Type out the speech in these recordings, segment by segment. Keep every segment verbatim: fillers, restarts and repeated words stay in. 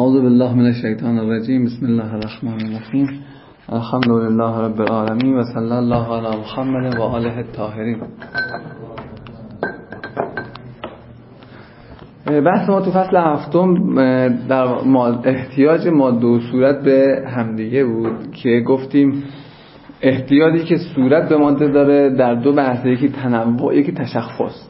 اعوذ بالله من الشیطان الرجیم. بسم الله الرحمن الرحیم. الحمد لله رب العالمین و صلی الله علی محمد و آله الطاهرین. بحث ما تو فصل هفتم در احتیاج ماده و صورت به همدیگه بود که گفتیم احتیاجی که صورت به ماده داره در دو بحثه، یکی تنوع یکی تشخص،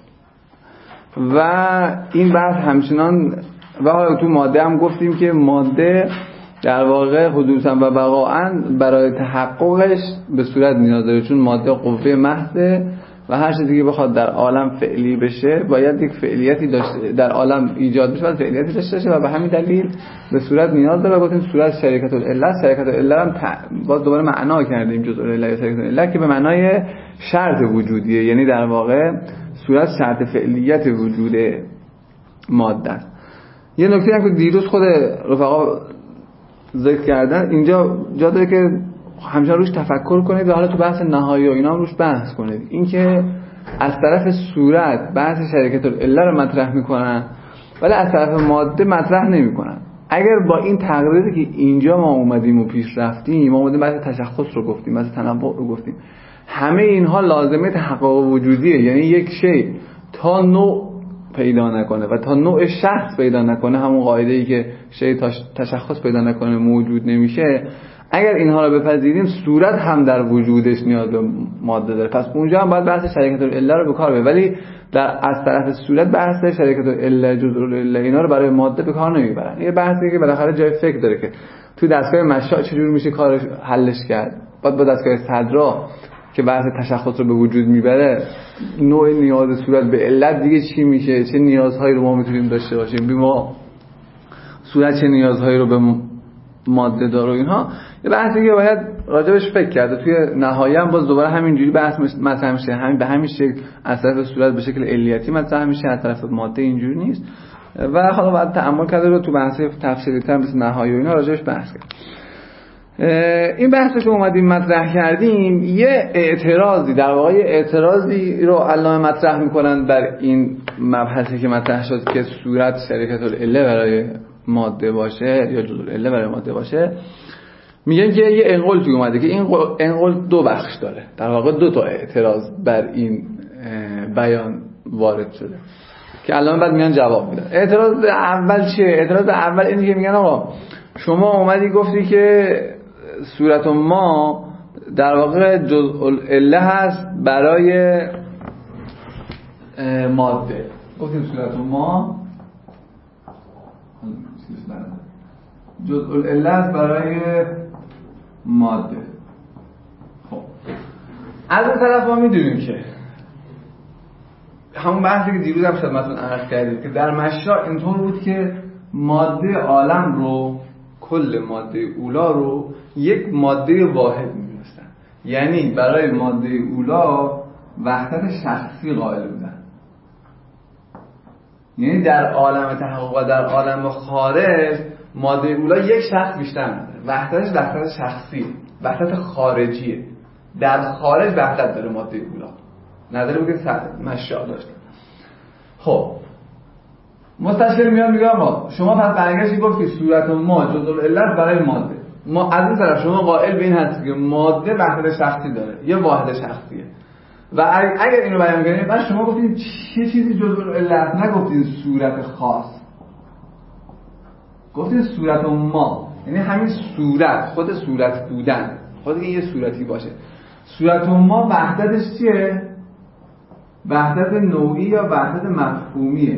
و این بحث همچنان و حالا تو ماده هم گفتیم که ماده در واقع حدوثاً و بقاءً برای تحققش به صورت نیاز داره، چون ماده قوه محضه و هر چیزی که بخواد در عالم فعلی بشه باید یک فعلیتی داشته، در عالم ایجاد بشه باید فعلیتی داشته باشه و به همین دلیل به صورت نیاز داره. گفتیم صورت شریکت العله، شریکت العله هم باز دوباره معنا کردیم جزء العله یا شریکت العله که به معنای شرط وجودیه، یعنی در واقع صورت شرط فعلیت وجود ماده است. یه نکته هم که دیروز خود رفقا ذکر کردن اینجا جا داره که همچنان روش تفکر کنید و حالا تو بحث نهایی و اینا هم روش بحث کنید. این که از طرف صورت بحث شریکت العله رو مطرح میکنن ولی از طرف ماده مطرح نمیکنن. اگر با این تقریری که اینجا ما اومدیم و پیش رفتیم، ما اومدیم بحث تشخص رو گفتیم، بحث تنوع رو گفتیم، همه اینها لازمه تحقق وجودیه، یعنی یک شی تا نوع پیدا نکنه و تا نوع شخص پیدا نکنه، همون قاعده‌ای که شی تشخص پیدا نکنه موجود نمیشه. اگر اینها رو بپذیریم صورت هم در وجودش نیاز به ماده داره، پس اونجا هم باید بحث شریکت العله رو به کار ببریم، ولی در از طرف صورت بحث شریکت العله جزء العله اینا رو برای ماده به کار نمیبرن. یه بحثی که بالاخره جای فکر داره که تو دستگاه مشاء چجوری میشه کارش حلش کرد. بعد با دستگاه صدرا که بحث تشخص رو به وجود میبره، نوع نیاز صورت به علت دیگه چی میشه، چه نیازهایی رو ما میتونیم داشته باشیم، بی ما صورت چه نیازهایی رو به ماده داره و اینها. یه بحثی که باید راجبش فکر کرده. توی نهایت هم باز دوباره همینجوری بحث مطرح میشه، همین به همین شکل از طرف صورت به شکل علیتی مطرح میشه، از طرف ماده اینجوری نیست. و حالا باید تأمل کرده رو تو بحث تفصیلی تر مثل نهایی و اینا راجبش بحث کرد. این بحثی که اومدیم مطرح کردیم یه اعتراضی، در واقع اعتراضی رو علامه مطرح میکنن بر این مبحثی که مطرح شد که صورت شریکت العله برای ماده باشه یا جزء العله برای ماده باشه. میگن که یه انقل توی اومده که این انقل دو بخش داره، در واقع دو تا اعتراض بر این بیان وارد شده که الان بعد میان جواب میدن. اعتراض اول چیه؟ اعتراض اول اینه که میگن آقا شما اومدی گفتی که صورت ما در واقع جزء العله هست برای ماده. گفتیم صورت ما جزء العله هست برای ماده. خب از اون طرف ما میدونیم که همون بحثی که دیروز هم خدمتتون عرض کردیم که در مشاء اینطور بود که ماده عالم رو، کل ماده اولا رو یک ماده واحد می‌دونستن، یعنی برای ماده اولا وحدت شخصی قائل بودن، یعنی در عالم تحقق و در عالم خارج ماده اولا یک شخص بیشتر نداره، وحدتش وحدت شخصی، وحدت خارجیه، در خارج وحدت داره ماده اولا، نداره بگه مشاء داشته. خب مستشکل میاد میگه آقا شما پس برگشتی گفتی صورت ما جزء العله برای ماده، ما از این طرف شما قائل به این هستی که ماده وحدت شخصی داره، یه واحد شخصیه، و اگر اینو بیان کنید بعد شما گفتید چه چیزی جزء العله، نگفتید صورت خاص، گفتید صورت ما، یعنی همین صورت، خود صورت بودن، خود که یه صورتی باشه. صورت ما وحدتش چیه؟ وحدت نوعی یا وحدت مفهومیه.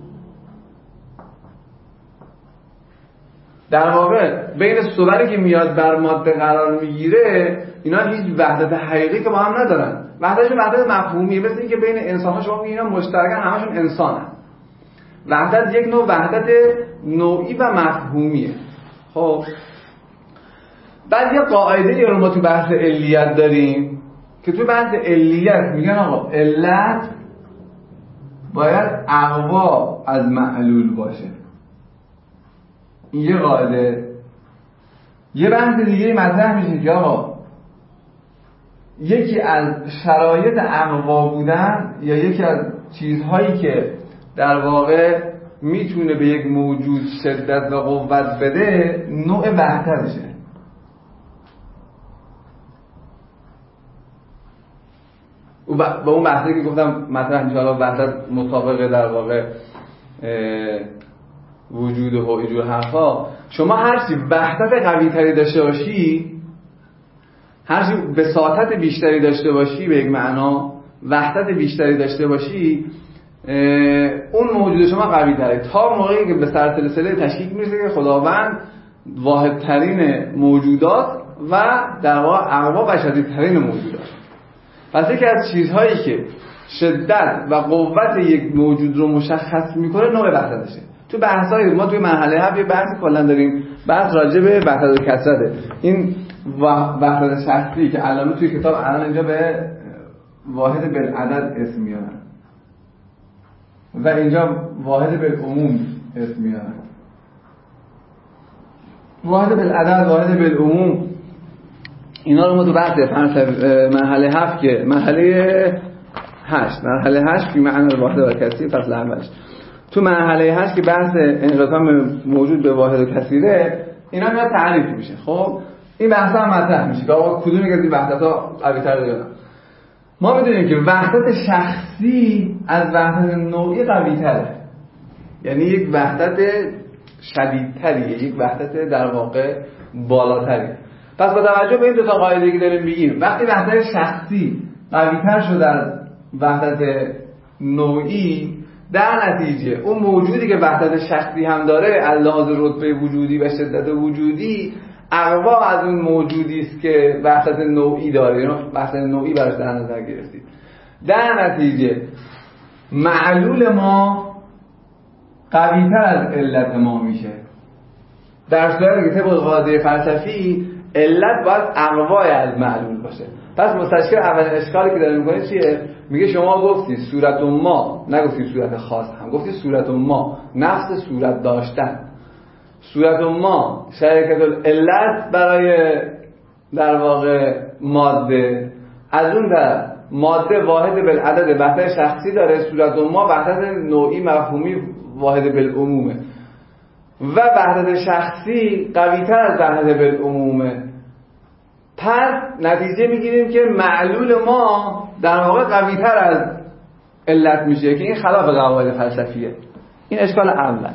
در واقع بین صوری که میاد بر ماده قرار میگیره اینا هیچ وحدت حقیقی که با هم ندارن، وحدتش وحدت مفهومیه، مثل اینکه بین انسان‌ها شما میگین اینا مشترکن، همشون انسانن. وحدت یک نوع وحدت نوعی و مفهومیه. خب بعد یه قاعده رو ما تو بحث علیت داریم که تو بحث علیت میگن آقا علت باید اقوا از معلول باشه. این یه قاعده. یه بحث دیگه مطرح میشه که آقا یکی از شرایط اقوا بودن یا یکی از چیزهایی که در واقع میتونه به یک موجود شدت و قوت بده نوع وحدتشه. و با اون وحدتی که گفتم مثلا انشاءالله وحدت مطابق در واقع وجود و ایجور حرفا، شما هرچی وحدت قوی تری داشته باشی، هرچی بساطت بیشتری داشته باشی، به یک معنا وحدت بیشتری داشته باشی، اون موجود شما قوی تره، تا موقعی که به سرسلسله تشکیک میرسه که خداوند واحد ترین موجودات و در واقع اقوا و شدید ترین موجودات. پس یکی از چیزهایی که شدت و قوت یک موجود رو مشخص میکنه نوع وحدتشه. تو بحث‌های ما توی مرحله هفت یه بحثی کلا داریم، بحث راجع به وحدت و کثرته. این وحدت شخصی که علامه توی کتاب الان اینجا به واحد بالعدد اسم میارن و اینجا واحد بالعموم اسم میارن. واحد بالعدد، واحد بالعموم، اینا رو ما تو بحث مرحله هفت که مرحله هشت مرحله هشت که معنی واحد و کثیر فصل اولش، تو مرحله هشت که بحث انقسام موجود به واحد و کثیره، اینا میاد تعریف میشه. خب این بحث هم مطرح میشه که آقا کدومی از این وحدت‌ها قوی‌تره یا نه. ما میدونیم که وحدت شخصی از وحدت نوعی قوی‌تره، یعنی یک وحدت شدیدتریه، یک وحدت در واقع بالاتریه. پس با توجه به این دو تا قاعده که داریم میگیم، وقتی وحدت شخصی قوی‌تر شده از وحدت نوعی، در نتیجه اون موجودی که وحدت شخصی هم داره از لحاظ رتبه وجودی و شدت وجودی اقوا از اون موجودی است که وحدت نوعی داره، یعنی وحدت نوعی براش در نظر گرفتید. در نتیجه معلول ما قوی‌تر از علت ما میشه، در صورتی که طبق قاعده فلسفی علت باید اقوای از معلول باشه. پس مستشکل اولین اشکالی که داره میکنه چیه؟ میگه شما گفتی صورت ما، نگفتی صورت خاص، هم گفتی صورت ما، نفس صورت داشتن، صورت ما شرکت العلت برای در واقع ماده، از اون در ماده واحد بالعدد وحدت شخصی داره، صورت ما وحدت نوعی مفهومی واحد بالعمومه و وحدت شخصی قوی‌تر از وحدت بالعمومه. پس نتیجه میگیریم که معلول ما در واقع قوی‌تر از علت میشه که این خلاف قواعد فلسفیه. این اشکال اول.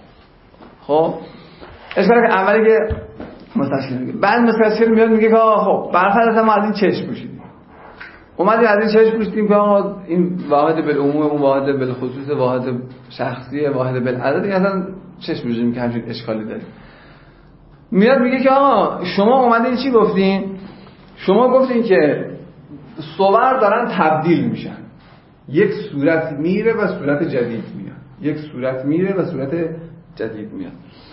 خب اشکال اولی که مستشکل میگه، بعد مستشکل میاد میگه که خب برفرض ما از این چشم پوشیدیم، اومدیم از این چشم پوشیدیم که آقا این واحد بالعموم، اون واحد بالخصوص، واحد شخصیه، واحد بالعدد، این اصلا چشم پوشیدیم که همچین اشکالی داره. میاد میگه که آقا شما اومدین چی گفتین؟ شما گفتین که صور دارن تبدیل میشن، یک صورت میره و صورت جدید میاد، یک صورت میره و صورت جدید میاد.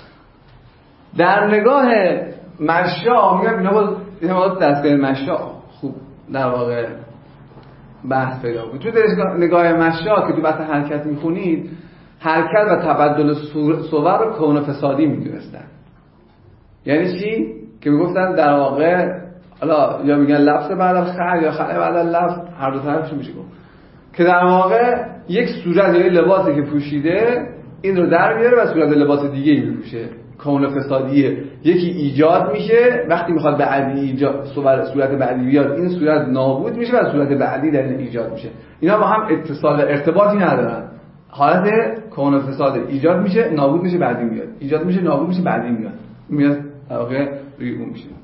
در نگاه مشا میگم اینا با اینا دستگاه مشا خوب در واقع بحث پیدا کنید. تو نگاه مشا که تو بحث حرکت میخونید، حرکت و تبدل صور رو کون فسادی میدونستن. یعنی چی؟ که میگفتن در واقع حالا یا میگن لفظ بعد الخلع یا خلع بعد اللفظ، هر دو طرفش میشه گفت که در واقع یک صورت یا لباسی که پوشیده این رو در میاره و صورت لباس دیگه ای میپوشه. کون فسادیه، یکی ایجاد میشه، وقتی میخواد بعدی ایجاد صورت بعدی بیاد این صورت نابود میشه و صورت بعدی در این ایجاد میشه. اینا با هم اتصال ارتباطی ندارن. حالت کون فساد ایجاد میشه، نابود میشه، بعدی میاد، ایجاد میشه، نابود میشه، بعدی میاد، میاد در واقع روی اون میشه.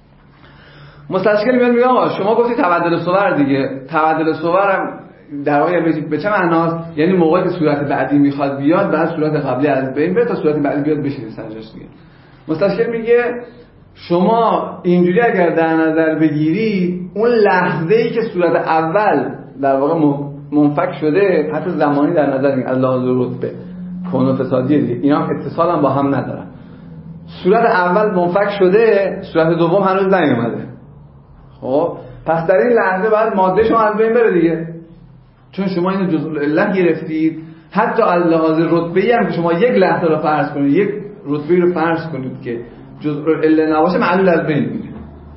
مستشکل میاد میگه آقا شما گفتی تبدل صور دیگه، تبدل صور هم در واقع به چه معناست؟ یعنی موقعی که صورت بعدی میخواد بیاد بعد صورت قبلی از بین بره تا صورت بعدی بیاد بشینه سرجاش دیگه. مستشکل میگه شما اینجوری اگر در نظر بگیری اون لحظه‌ای که صورت اول در واقع منفک شده حتی زمانی در نظر میگیری از لحاظ رتبه کون و فسادیه دیگه، اینا هم اتصال هم با هم ندارن. صورت اول منفک شده، صورت دوم هنوز نیومده. خب پس در این لحظه بعد ماده شما از بین بره دیگه، چون شما اینو جزء العلت گرفتید. حتی از لحاظ رتبه‌ای هم که شما یک لحظه رو فرض کنید، یک رتبه‌ای رو فرض کنید که جزء العلت نباشه، معلول از بین میره.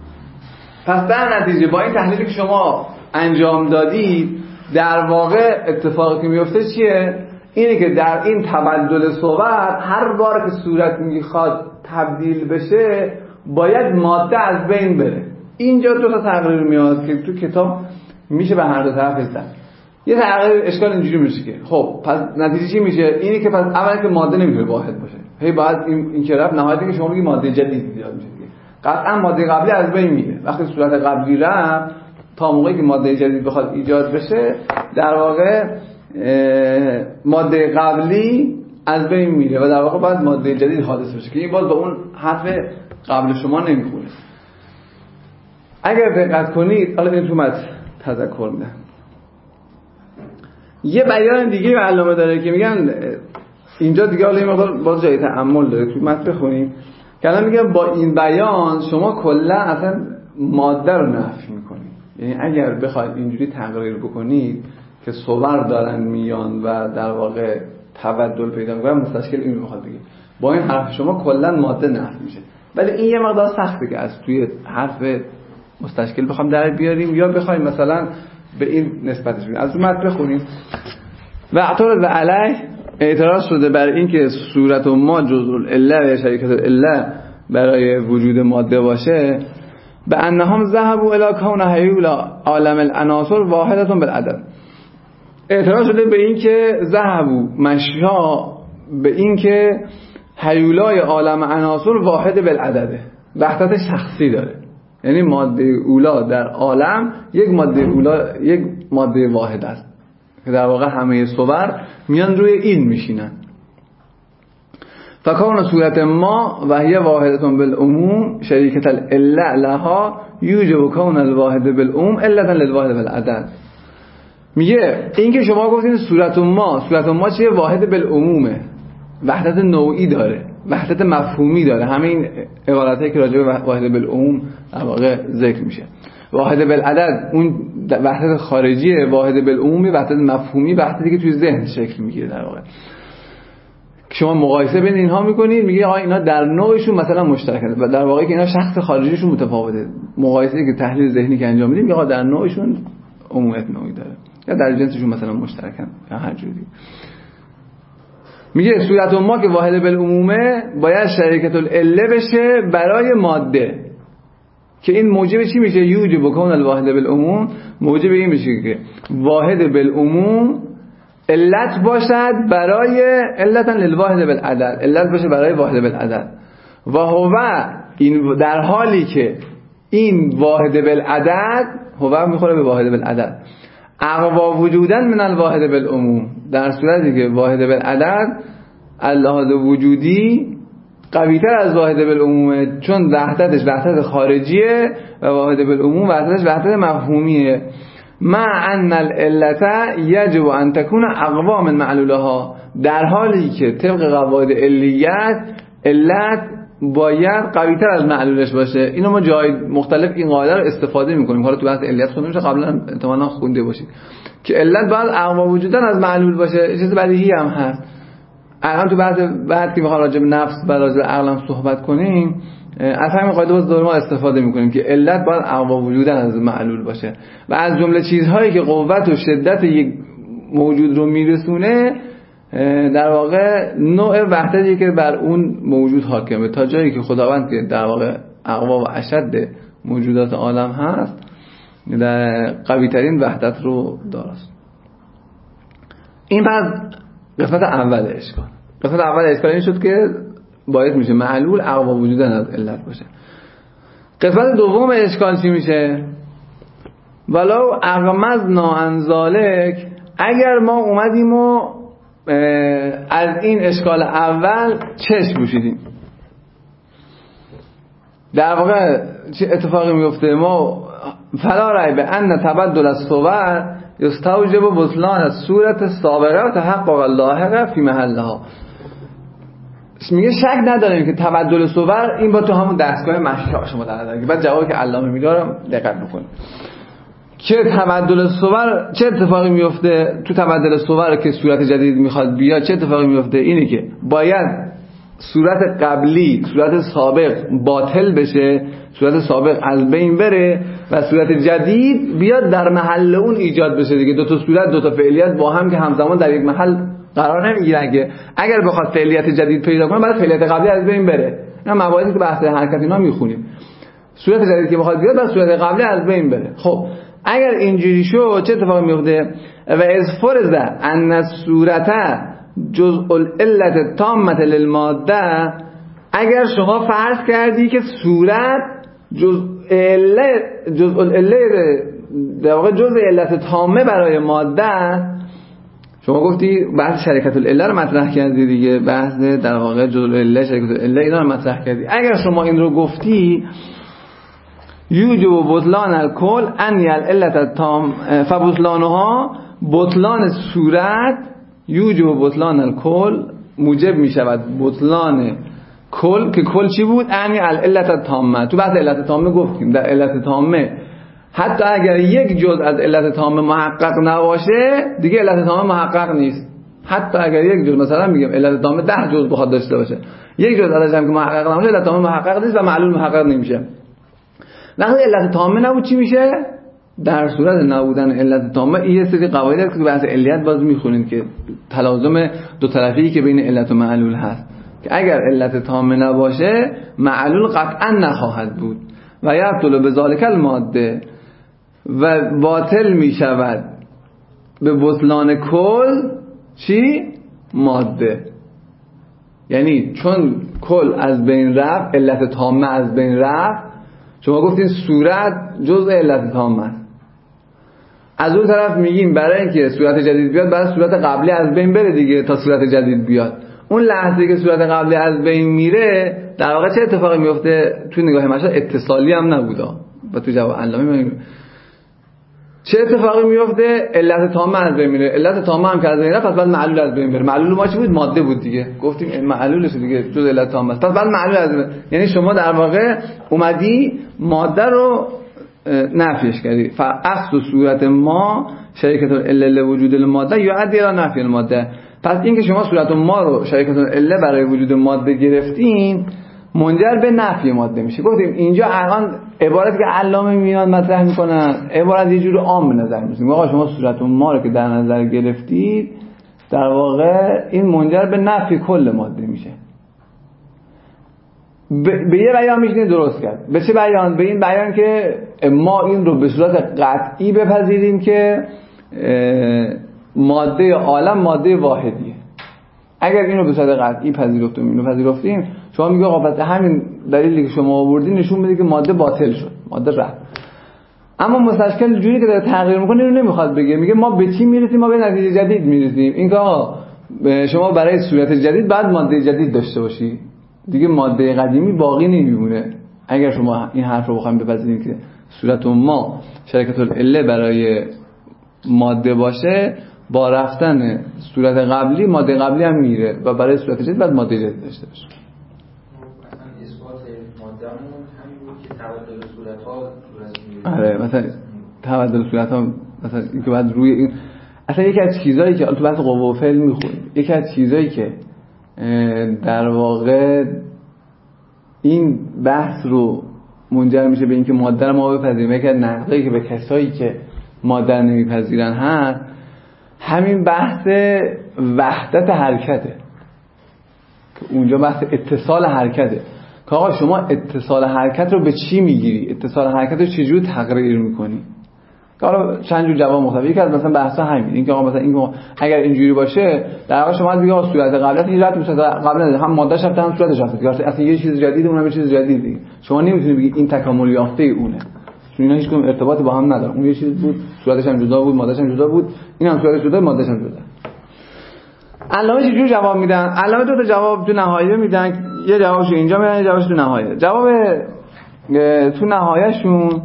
پس در نتیجه با این تحلیلی که شما انجام دادید در واقع اتفاقی که میفته چیه؟ اینه که در این تبدل صور هر بار که صورت میخواد تبدیل بشه باید ماده از بین بره. اینجا دو تا تقریر میاد که تو کتاب میشه به هر دو طرف رسید. یه تقریر اشکال اینجوری میشه که خب پس نتیجه چی میشه؟ اینی که پس اولا که ماده نمیتونه واحد باشه، هی باید این این که رفت نهایتی که شما میگی ماده جدید ایجاد میشه دیگه. قطعا ماده قبلی از بین میره. وقتی صورت قبلی رفت تا موقعی که ماده جدید بخواد ایجاد بشه در واقع ماده قبلی از بین میره و در واقع باید ماده جدید حادث بشه که این باز به اون حرف قبل شما نمیخوره. اگر دقت کنید حالا این تو متن تذکر میدم یه بیان دیگه به علامه داره که میگن اینجا دیگه حالا این مقدار باز جای تأمل داره تو متن بخونیم که الان میگن با این بیان شما کلا اصلا ماده رو نفی میکنید. یعنی اگر بخواید اینجوری تقریر بکنید که صور دارن میان و در واقع تبدل پیدا میکنن مستشکل اینو میخواد بگه با این حرف شما کلا ماده نفی میشه. ولی این یه مقدار سخته که از توی حرف مستشکل بخوام در بیاریم یا بخوایم مثلا به این نسبتش بدیم. از اون متن بخونیم. و اعتراض علیه اعتراض شده بر این که صورت و ما جزء العله و شریکت العله برای وجود ماده باشه به انهم ذهبوا الی کون حیولا عالم العناصر واحدة بالعدد. اعتراض شده به این که ذهبوا مشیا به این که حیولای عالم عناصر واحد بالعدده، وحدت شخصی داره. یعنی ماده اولا در عالم یک ماده اولا یک ماده واحد است که در واقع همه صور میان روی این میشینن. فکان صورت ما و هی واحدتون بالعموم شریکت العله لها یوجب کون الواحد بالعموم علتا للواحد بالعدد. میگه این که شما گفتین صورت ما صورت ما چیه؟ واحد بالعمومه، وحدت نوعی داره، وحدت مفهومی داره. همین عبارتایی که راجع به واحد بالعموم در واقع ذکر میشه. واحد بالعدد اون وحدت خارجیه، واحد بالعمومی وحدت مفهومی، وحدتی که توی ذهن شکل میگیره. در واقع شما مقایسه بین اینها میکنید میگه آقا اینا در نوعشون مثلا مشترکن و در واقع که اینا شخص خارجیشون متفاوته. مقایسه‌ای که تحلیل ذهنی که انجام میدیم میگه آقا در نوعشون عمومیت نوعی داره یا در جنسشون مثلا مشترکن یا هر جوری. میگه صورت ما که واحد بالعمومه باید شریکت العله بشه برای ماده که این موجب چی میشه؟ یوجب کون الواحد بالعموم، موجب این میشه که واحد بالعموم علت باشد برای علتا للواحد بالعدد، علت باشه برای واحد بالعدد. و هو این در حالی که این واحد بالعدد هو میخوره به واحد بالعدد اقوا وجودن من الواحد بالعموم، در صورتی که واحد بالعدد اللحاظ وجودی قوی‌تر از واحد بالعمومه، چون وحدتش وحدت خارجیه و واحد بالعموم وحدتش وحدت مفهومیه. مع ان العلة یجب ان تكون اقوا من معلولها، در حالی که طبق قواعد علیت علت باید قوی‌تر از معلولش باشه. اینو ما جای مختلف این قاعده رو استفاده می‌کنیم. حالا تو بحث علیت خونده میشه، قبلا احتمالاً خونده باشید که علت باید اقوا وجودن از معلول باشه. چیز بدیهی هم هست. الان تو بحث بعد که می‌خوام راجع به نفس و راجع به عقل هم صحبت کنیم از همین قاعده باز دور ما استفاده می‌کنیم که علت باید اقوا وجودن از معلول باشه و از جمله چیزهایی که قوت و شدت یک موجود رو میرسونه در واقع نوع وحدتی که بر اون موجود حاکمه، تا جایی که خداوند که در واقع اقوا و اشد موجودات عالم هست در قوی ترین وحدت رو داره. این پس قسمت اول اشکال. قسمت اول اشکال این شد که باید میشه معلول اقوا وجودن از علت باشه. قسمت دوم اشکال چی میشه؟ ولو اغمضنا عن ذلک، اگر ما اومدیم و از این اشکال اول چشم پوشیدیم، در واقع چه اتفاقی میفته؟ ما فلا ریب ان تبدل الصور یستوجب بطلان الصورت السابقه و تحقق اللاحقه فی محلها. میگه شک نداریم که تبدل صور این با تو همون دستگاه مشکا شما در نظر. بعد جوابی که علامه میدارم دقت بکنید که تبدل صور چه اتفاقی میفته تو تبدل صور که صورت جدید میخواد بیاد. چه اتفاقی میفته؟ اینه که باید صورت قبلی صورت سابق باطل بشه، صورت سابق از بین بره و صورت جدید بیاد در محل اون ایجاد بشه دیگه. دو تا صورت دو تا فعلیت با هم که همزمان در یک محل قرار نمیگیرن که اگر بخواد فعلیت جدید پیدا کنه باید فعلیت قبلی از بین بره. اینا مباحثی که بحث حرکت اینا میخونیم. صورت جدید که بخواد بیاد باید صورت قبلی از بین بره. خب اگر اینجوری شد چه اتفاقی میفته؟ و از فرض ان الصورت جزء العلت تامه للماده، اگر شما فرض کردی که صورت جزء علت جزء العلت در واقع جزء علت تامه برای ماده است، شما گفتی بحث شرکت العله رو مطرح کردی دیگه، بحث در واقع جزء العله شرکت العله اینا رو مطرح کردی. اگر شما این رو گفتی یوجب بطلان الکل ان العلت التام فبطلانها، بطلان صورت یوجب بطلان الکل موجب می شود بطلان کل، که کل چی بود؟ ان العلت التامه. تو بحث علت تامه گفتیم در علت تامه حتی اگر یک جزء از علت تامه محقق نباشه دیگه علت تامه محقق نیست. حتی اگر یک جزء، مثلا میگم علت تامه ده جزء بخواد داشته باشه، یک جزء ازش هم که محقق نباشه علت تامه محقق نیست و معلول محقق نمیشه. وقتی علت تامه نبود چی میشه؟ در صورت نبودن علت تامه این سری قواعدی است که بحث علیت باز میخونید که تلازم دو طرفی که بین علت و معلول هست که اگر علت تامه نباشه معلول قطعا نخواهد بود و یبطل بذالک الماده، و باطل می شود به بطلان کل چی؟ ماده. یعنی چون کل از بین رفت، علت تامه از بین رفت، شما گفتین صورت جزء علت تامه است. از اون طرف میگیم برای اینکه صورت جدید بیاد برای صورت قبلی از بین بره دیگه تا صورت جدید بیاد. اون لحظه که صورت قبلی از بین میره در واقع چه اتفاقی میفته؟ تو نگاه مشهد اتصالی هم نبوده و تو جواب علامه چه اتفاقی میفته؟ علت تامه از بین میره. علت تامه هم که از بین رفت پس بعد معلول از بین بره. معلول ما چی بود؟ ماده بود دیگه. گفتیم معلولش دیگه جز علت تامه است. پس بعد معلول از بین. یعنی شما در واقع اومدی ماده رو نفیش کردی. فاصل صورت ما شریکت العله وجود الماده یؤدی الی نفی الماده. پس این که شما صورت ما رو شریکت العله برای وجود ماده گرفتین منجر به نفی ماده میشه. گفتیم اینجا الان عبارتی که علامه میاد مطرح میکنن عبارت یه جور عام به نظر میاد. آقا شما صورت ما رو که در نظر گرفتید در واقع این منجر به نفی کل ماده میشه. به یه بیان میشه درست کرد. به چه بیان؟ به این بیان که ما این رو به صورت قطعی بپذیریم که ماده عالم ماده واحدیه. اگر اینو به صورت قطعی پذیرفتیم اینو پذیرفتیم، شما میگه آقا پس همین دلیلی که شما آوردین نشون میده که ماده باطل شد، ماده رفت. اما مستشکل جوری که داره تغییر میکنه اینو نمیخواد بگه، میگه ما به چی میرسیم؟ ما به نتیجه جدید میرسیم. این که آقا شما برای صورت جدید بعد ماده جدید داشته باشی دیگه، ماده قدیمی باقی نمیمونه. اگر شما این حرف رو بخوایم بپذیریم که صورت ما شرکت العله برای ماده باشه، با رفتن صورت قبلی ماده قبلی هم میره و برای صورت جدید بعد ماده جدید داشته باشه. مثلا اثبات مادهمون همین بود که تبدل صورت‌ها صورت آره مثلا تبدل صورت‌ها مثلا اینکه بعد روی این اصلا یکی از چیزایی که تو بحث قوه و فعل میخونید، یکی از چیزایی که در واقع این بحث رو منجر میشه به اینکه ماده رو ما بپذیریم، یکی از نقدایی که به کسایی که ماده رو نمیپذیرن هست همین بحث وحدت حرکته که اونجا بحث اتصال حرکته که آقا شما اتصال حرکت رو به چی میگیری؟ اتصال حرکت رو چجور تقریر میکنی؟ که حالا چند جور جواب مختلف. یکی از مثلا بحثا همین این که آقا مثلا این اگر اینجوری باشه در واقع شما دیگه صورت قبلیت هیچ ربطی به قبل نداره، هم مادهش هست هم صورتش هست، اصلا یه چیز جدیده اونم یه چیز جدیدی. شما نمیتونید بگید این تکامل یافته اونه، چون اینا هیچ کدوم ارتباطی با هم ندارن. اون یه چیز بود صورتش هم جدا بود، مادهش هم جدا بود، این هم صورتش جدا، مادهش هم جدا. علامه چه جور جواب میدن؟ علامه دو تا جواب تو نهایه میدن، یه جوابش اینجا میدن، یه جوابش تو نهایه. جواب تو نهایهشون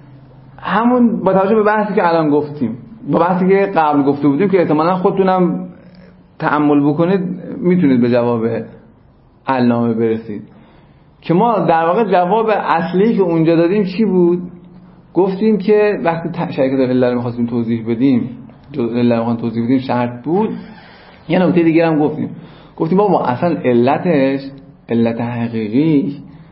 همون با توجه به بحثی که الان گفتیم، با بحثی که قبل گفته بودیم که احتمالاً خودتونم تأمل بکنید میتونید به جواب علامه برسید، که ما در واقع جواب اصلی که اونجا دادیم چی بود؟ گفتیم که وقتی شرکت العله رو می‌خواستیم توضیح بدیم، جزء العله رو توضیح بدیم شرط بود. یه نکته دیگه هم گفتیم، گفتیم بابا اصلا علتش علت حقیقی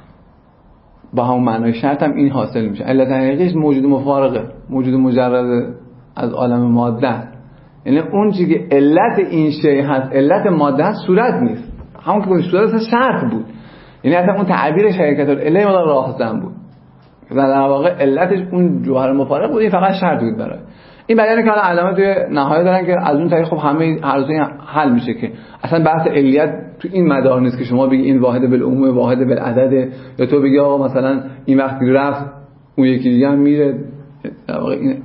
با همون معنای شرط هم این حاصل میشه. علت حقیقیش موجود مفارقه، موجود مجرد از عالم ماده است. یعنی اون چیزی که علت این شی هست، علت ماده هست، صورت نیست. همون که گفتیم صورت شرط بود، یعنی اصلا اون تعبیر شرکت الیه مال راهزن بود و در واقع علتش اون جوهر مفارق بود، این فقط شرط بود برای این بیانه که حالا علامه توی نهایت دارن که از اون طریق خب همه هر دوی حل میشه که اصلا بحث علیت تو این مدار نیست که شما بگی این واحد بالعموم واحد بالعدد، یا تو بگی آقا مثلا این وقتی رفت اون یکی دیگه هم میره، در واقع این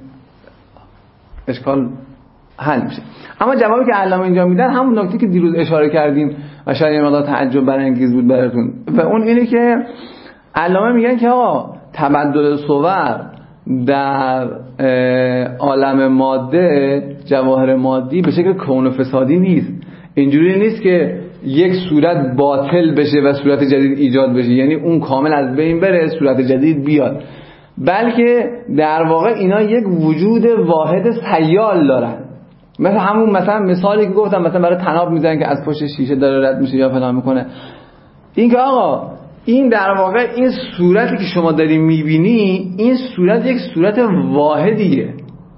اشکال حل میشه. اما جوابی که علامه اینجا میدن همون نکته که دیروز اشاره کردیم و شاید یه مقدار تعجب برانگیز بود براتون، و اون اینه که علامه میگن که آقا تبدل صور در عالم ماده، جواهر مادی به شکل کون و فسادی نیست. اینجوری نیست که یک صورت باطل بشه و صورت جدید ایجاد بشه، یعنی اون کامل از بین بره صورت جدید بیاد، بلکه در واقع اینا یک وجود واحد سیال دارن. مثل همون مثلا مثالی که گفتم، مثلا برای طناب میزنن که از پشت شیشه داره رد میشه یا فلان میکنه. این که آقا این در واقع این صورتی که شما داری میبینی، این صورت یک صورت واحدیه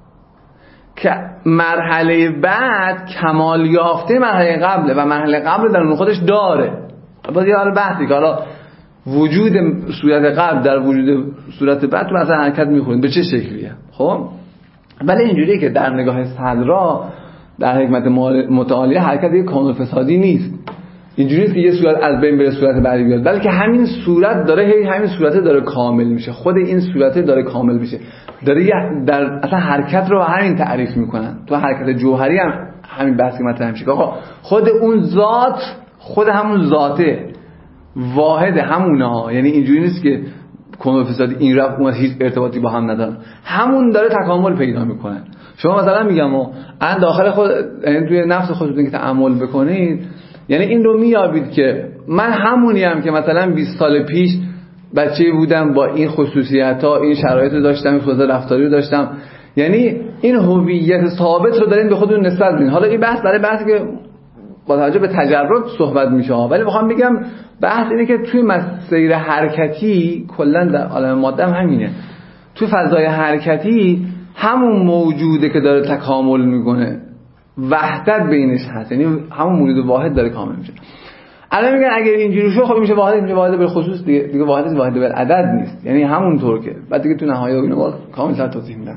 که مرحله بعد کمال یافته مرحله قبله و مرحله قبل در اون خودش داره. باز یه حالا بحثی که حالا وجود صورت قبل در وجود صورت بعد تو مثلا حرکت میخورید به چه شکلیه. خب ولی اینجوریه که در نگاه صدرا در حکمت متعالیه حرکت یک کامل فسادی نیست. اینجوری نیست که یه صورت از بین بره صورت بعدی بیاد، بلکه همین صورت داره هی همین صورت داره کامل میشه، خود این صورت داره کامل میشه، داره در اصلا حرکت رو همین تعریف میکنن. تو حرکت جوهری هم همین بحثی مطرح میشه که آقا خود اون ذات، خود همون ذاته واحد همونه ها. یعنی اینجوری نیست که کامل فسادی این رفت اون هیچ ارتباطی با هم ندارن، همون داره تکامل پیدا میکنه. شما مثلا میگم و ان داخل خود، یعنی توی نفس خودتون که تأمل بکنید، یعنی این رو میابید که من همونی هم که مثلا بیست سال پیش بچه بودم با این خصوصیت ها، این شرایط رو داشتم، این خصوصیت رفتاری رو داشتم، یعنی این هویت ثابت رو دارین به خودتون نسبت بدین. حالا این بحث برای بحثی که با توجه به تجربه صحبت میشه، ولی میخوام بگم بحث اینه که توی مسیر حرکتی کلا در عالم ماده هم همینه، توی فضای حرکتی همون موجوده که داره تکامل میکنه، وحدت بینش هست، یعنی همون موجود واحد داره کامل میشه. الان میگن اگر اینجوری شد خب میشه واحد، میشه واحد به خصوص دیگه، دیگه واحد واحد به عدد نیست، یعنی همونطور که بعد دیگه تو نهایت اینو با کامل توضیح میدن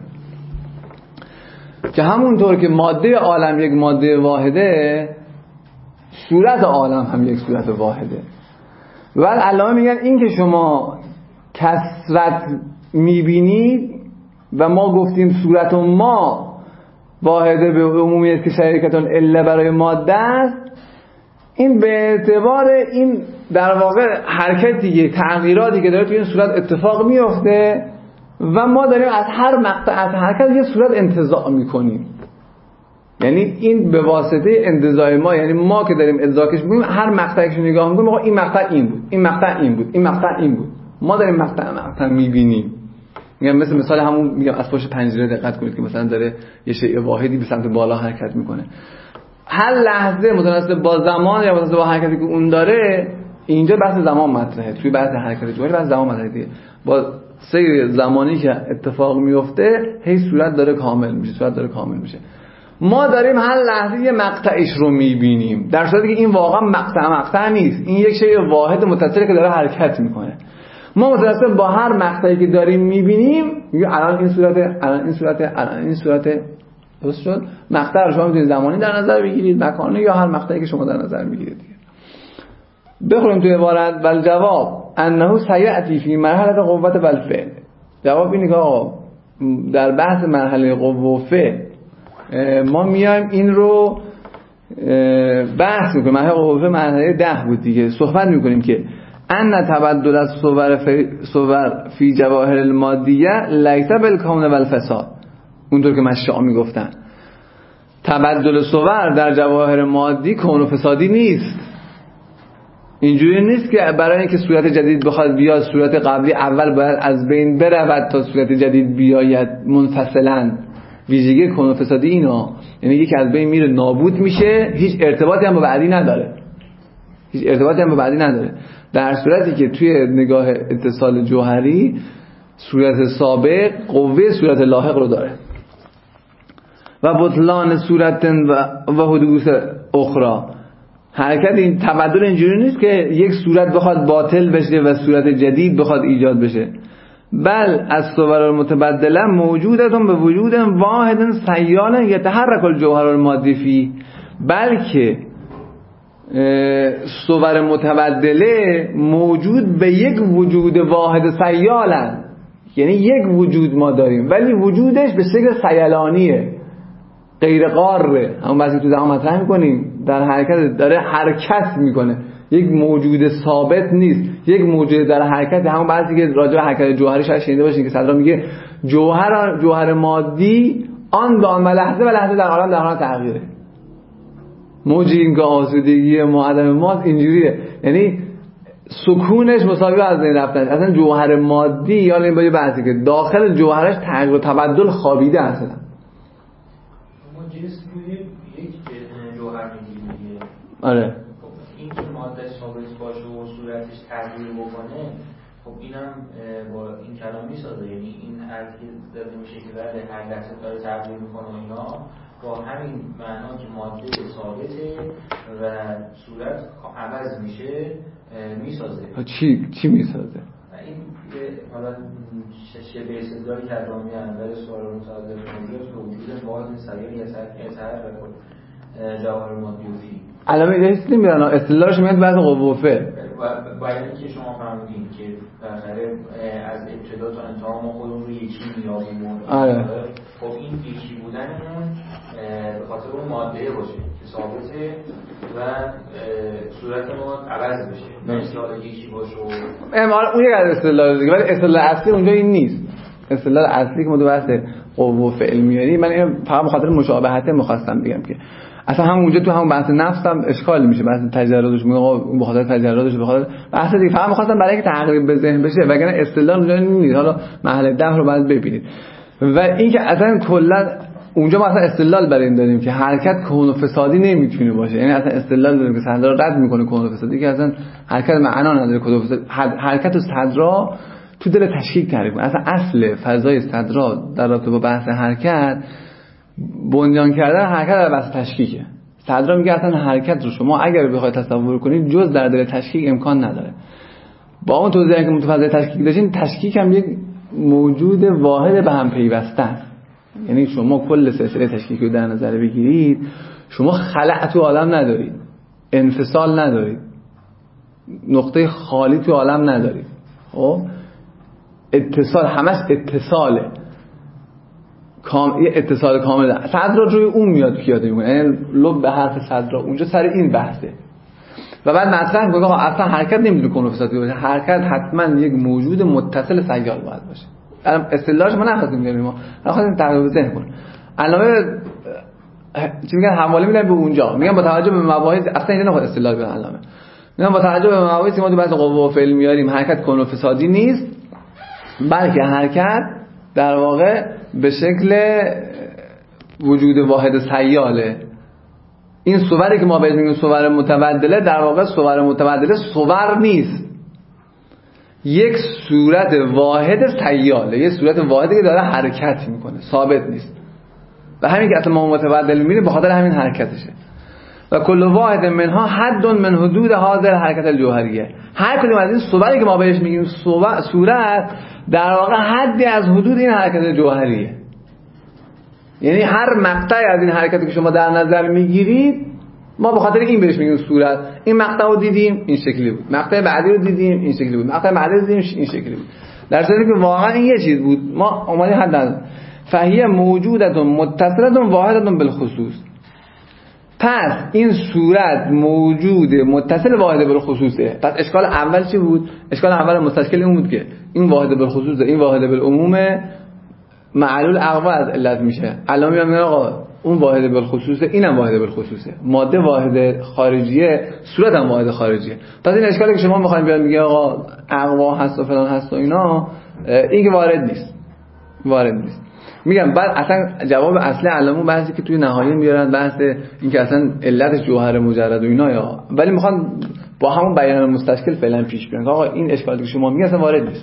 که همونطور که ماده عالم یک ماده واحده، صورت عالم هم یک صورت واحده. بعد علامه میگن این که شما کثرت میبینید و ما گفتیم صورت و ما واحده به عمومی است که شریکتون الا برای ماده است، این به اعتبار این در واقع حرکتی، تغییراتی که داره توی این صورت اتفاق میفته و ما داریم از هر مقطع از حرکت یه صورت انتزاع میکنیم. یعنی این به واسطه انتزاع ما، یعنی ما که داریم ادراکش میکنیم، هر مقطعش نگاه میکنیم آقا این مقطع این بود، این مقطع این بود، این مقطع این بود، ما داریم مقطع مقطع میبینیم. میگم مثل مثال همون میگم از پشت پنجره دقت کنید که مثلا داره یه شیء واحدی به سمت بالا حرکت میکنه، هر لحظه متناسب با زمان یا متناسب با حرکتی که اون داره. اینجا بحث زمان مطرحه، توی بحث حرکت جوهری بحث زمان مطرحه، با سیر زمانی که اتفاق میفته هی صورت داره کامل میشه، صورت داره کامل میشه. ما داریم هر لحظه یه مقطعش رو میبینیم، در صورتی که این واقعا مقطع مقطع نیست، این یک شیء واحد متصل که داره حرکت میکنه. ما متناسب با هر مقطعی که داریم میبینیم میگه الان این صورته، الان این صورته، الان این صورته. درست شد؟ مقطع رو شما میتونید زمانی در نظر بگیرید، مکانی، یا هر مقطعی که شما در نظر میگیرید. بخونیم توی عبارت ول جواب انه سیأتی فی مرحله قوت والفعل. جواب اینه که آقا در بحث مرحله قوه و فعل ما میایم این رو بحث میکنیم. مرحله قوه و فعل مرحله ده بود دیگه، صحبت میکنیم که ان تبدل از صور فی, صور فی جواهر المادیه لیس بالکون والفساد. اونطور که مشاء میگفتن تبدل صور در جواهر مادی کون و فسادی نیست. اینجوری نیست که برای اینکه صورت جدید بخواد بیاد صورت قبلی اول باید از بین برود تا صورت جدید بیاید منفصلا. ویژگی کون و فسادی اینا، یعنی یکی از بین میره نابود میشه، هیچ ارتباطی هم با بعدی نداره. هیچ ارتباطی هم به بعدی نداره. در صورتی که توی نگاه اتصال جوهری صورت سابق قوه صورت لاحق رو داره و بطلان صورت و حدوث اخرى. حرکت این تبدل اینجوری نیست که یک صورت بخواد باطل بشه و صورت جدید بخواد ایجاد بشه، بل از صور المتبدله موجودتون به وجود واحد سیال یتحرک الجوهر المادی فی، بلکه صور متبدله موجود به یک وجود واحد سیالن، یعنی یک وجود ما داریم ولی وجودش به شکل سیلانیه، غیر قاره. همون بحثی تو دهان مطرح میکنیم، در حرکت داره حرکت میکنه، یک موجود ثابت نیست، یک موجود در حرکت. همون بحثی که راجع به حرکت جوهری شاید شنیده باشین که صدرا میگه جوهر جوهر مادی آن به آن و لحظه و لحظه در عالم در حال تغییره. موجی این که آسودگی ما عدم ماست اینجوریه، یعنی سکونش مساوی از بین رفتن. اصلا جوهر مادی یا این با یه بحثی که داخل جوهرش تغییر و تبدل خوابیده اصلا. جنس روی یک جوهر میگیره. آره. خب این که ماده ثابت باشه و صورتش تغییر بکنه، خب اینم با این کلام میسازه، یعنی این حرکتی داره میشه که بعد هر لحظه داره تغییر میکنه و اینا، با همین معنا که ماده ثابته و صورت عوض میشه میسازه. چی چی میسازه؟ این حالا شبه استدلالی که ارامی انور سوال متعادل موجود به وجود واحد سیال یتحرک و جوهر مادی فی. علامه دهست نمیرن استدلالش میاد بعد قوه و فعل. باید که شما فهمیدین که بالاخره از ابتدا تا انتها ما خودمون رو یکی میابیم. آره. خب این یکی بودنمون به خاطر اون ماده باشه که ثابته و صورت ما عوض بشه، نه که حالا یکی باشه و اما اون یک از استدلال دیگه، ولی استدلال اصلی اونجا این نیست. استدلال اصلی که ما تو بحث قوه و فعل میاریم، من این فقط به خاطر مشابهت می‌خواستم بگم که اصلا هم اونجا تو همون بحث نفس هم اشکال میشه، بحث تجردش میگه اون به خاطر تجردش به خاطر بحث دیگه، فقط می‌خواستم برای اینکه تقریب به ذهن بشه، وگرنه استدلال اونجا نیست. حالا محل ده رو بعد ببینید. و اینکه اصلا کلا اونجا ما اصلا استدلال برای این داریم که حرکت کون و فسادی نمیتونه باشه، یعنی اصلا استدلال داریم که صدرا رد میکنه کون و فسادی، که اصلا حرکت معنا نداره. کون و فسادی حرکت و صدرا تو دل تشکیک تعریف کنه. اصلا اصل فضای صدرا در رابطه با بحث حرکت بنیان کردن حرکت در بحث تشکیکه. صدرا میگه اصلا حرکت رو شما اگر بخواید تصور کنید جز در دل تشکیک امکان نداره. با اون توضیحی که متفاضل تشکیک داشتین، تشکیک هم یک موجود واحد به هم پیوسته است. یعنی شما کل سلسله تشکیکی رو در نظر بگیرید، شما خلأ تو عالم ندارید، انفصال ندارید، نقطه خالی تو عالم ندارید. خب اتصال همش اتصاله، کام... یه اتصال کامل. صدرا روی اون میاد پیاده میکنه، یعنی لب به حرف صدرا اونجا سر این بحثه. و بعد مطرح میگه اصلا حرکت نمیتونه کون و فسادی باشه، حرکت حتما یک موجود متصل سیال باید باشه. اصطلاحش ما نخواستیم بگیم، ما نخواستیم تقریبا ذهن کنیم. علامه چی میگن حواله میدن به اونجا، میگن با توجه به مباحث اصلا اینجا نخواد اصطلاح بدن علامه، میگن با توجه به مباحثی ما تو بحث قوه و فعل میاریم حرکت کون و فسادی نیست، بلکه حرکت در واقع به شکل وجود واحد سیاله. این صوری که ما بهش میگیم صور متبدله، در واقع صور متبدله صور نیست، یک صورت واحد سیاله، یک صورت واحدی که داره حرکت میکنه، ثابت نیست. و همین که اصلا ما متبدل میبینیم به خاطر همین حرکتشه. و کل واحد منها حد من حدود حاضر حرکت الجوهریه. هر کدوم از این صوری که ما بهش میگیم صورت، در واقع حدی از حدود این حرکت جوهریه. یعنی هر مقطعی از این حرکتی که شما در نظر میگیرید، ما به خاطر این بهش میگیم صورت. این مقطع رو دیدیم این شکلی بود، مقطع بعدی رو دیدیم این شکلی بود، مقطع بعدی رو دیدیم این شکلی بود، در صورتی که واقعا این یه چیز بود. ما اومدیم حد نداریم. فهیه موجودت متصلت واحدت بالخصوص. پس این صورت موجود متصل واحد بالخصوصه. پس اشکال اول چی بود؟ اشکال اول مستشکل این بود که این واحد بالخصوصه، این واحد بالعمومه، معلول اقوا از علت میشه. علامه میگه آقا اون واحد بالخصوصه، اینم واحد بالخصوصه، ماده واحد خارجیه، صورت هم واحد خارجیه. پس این اشکالی که شما میخواین بیان میگه آقا اقوا هست و فلان هست و اینا، این که وارد نیست، وارد نیست. میگم بعد اصلا جواب اصلی علامه بحثی که توی نهایی میارن، بحث این که اصلا علتش جوهر مجرد و اینا، یا ولی میخوان با همون بیان مستشکل فعلا پیش بیان آقا این اشکالی که شما میگید اصلا وارد نیست.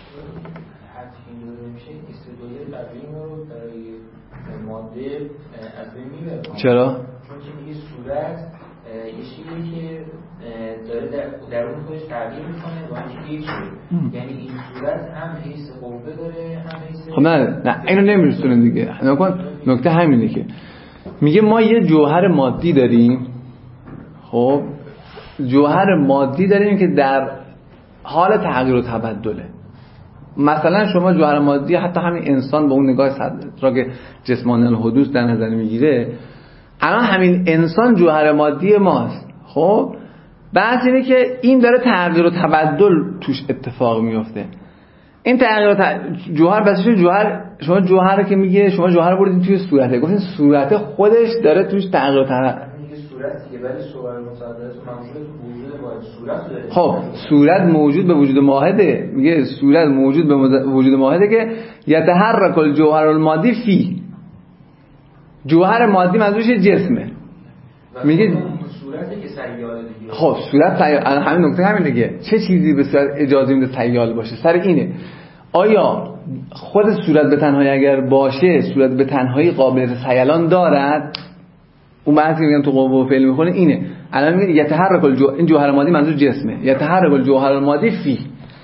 چرا؟ چون که میگه صورت یه چیزی که داره در درون خودش تغییر میکنه با اینکه یک شده، یعنی این صورت هم حیث قوه داره هم حیث. خب نه نه اینو نمیرسونه دیگه. نکن نکته همینه که میگه ما یه جوهر مادی داریم، خب جوهر مادی داریم که در حال تغییر و تبدله. مثلا شما جوهر مادی حتی همین انسان با اون نگاه صدرا که جسمانی الحدوث در نظر میگیره، الان همین انسان جوهر مادی ماست. خب بحث اینه که این داره تغییر و تبدل توش اتفاق میفته. این تغییر و ت... جوهر بسش جوهر، شما جوهر که میگه شما جوهر بردین توی صورته، گفتین صورت خودش داره توش تغییر و تبدل. صورت دیگه ولی صور مصادره تو موجود تو وجود واحد صورت داره. خب صورت موجود به وجود واحده، میگه صورت موجود به وجود واحده که یتحرک الجوهر المادی فی. جوهر مادی منظورش جسمه. میگه صورتی که سیاله دیگه. خب صورت سیال، همین نکته همین دیگه. چه چیزی به صورت اجازه میده سیال باشه؟ سر اینه آیا خود صورت به تنهایی اگر باشه صورت به تنهایی قابلیت سیالان دارد؟ اون بحثی میگم تو قوه و فعل میخونه اینه. الان میگه یتحرک الجو، این جوهر مادی منظور جسمه. یتحرک الجوهر المادی فی.